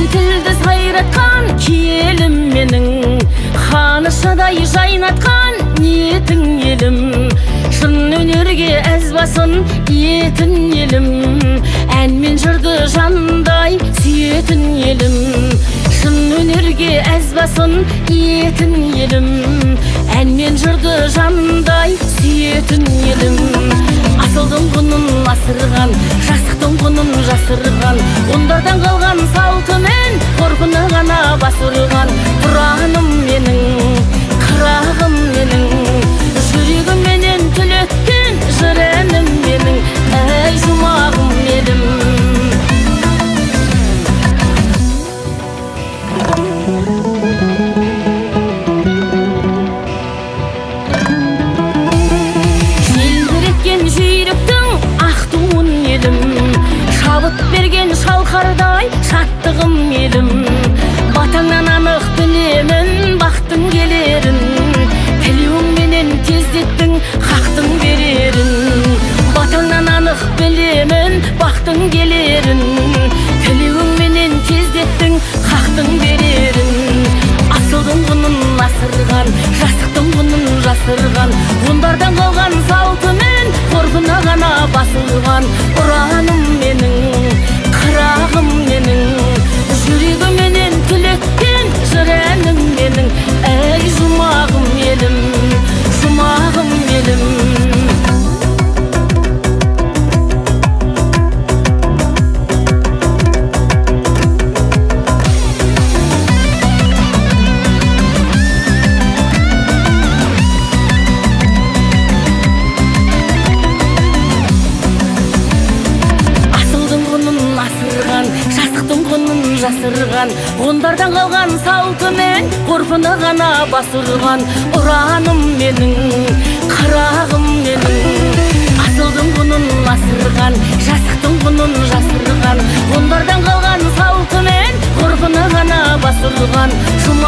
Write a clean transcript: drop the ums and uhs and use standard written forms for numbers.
тілді сайратқан киелім менің, қанышадай жайнатқан ниетің елім, шын өнерге әз басын етін елім, ән мен жырды жанындай сүйетін елім, шын өнерге әз басын етін елім, ән мен жырды жанындай сүйетін елім. Асылдың құнын асырған, жасықтың құнын жасырған, ондардан қалған салтымен ғұрпына ғана басырған. Тұраным менің, қырағым менің, жүрегіменен түлеткен жыр әнім менің, әй жұмағым елім. Шабыт берген шалқардай шаттығым елім, батаңнан анық білемін бақтың келерін, тілеуіңменен тездеттің хақтың берерін. Батаңнан анық білемін бақтың келерін, тілеуіңменен тездеттің хақтың берерін. Асылдың құнын асырған, жасықтың құнын жасырған, ондардан қалған салтымен ғұрпына ғана басылған. Ұраным менің, қырағым менің, жүрегіменен түлеткен жыр әнім менің, әй жұмағым елім, жұмағым елім. Жасырған, ондардан қалған салтымен ғұрпына ғана басырған. Ұраным менің, қырағым менің, асылдың құнын асырған, жасықтың құнын жасырған, ондардан қалған салтымен ғұрпына ғана басырған.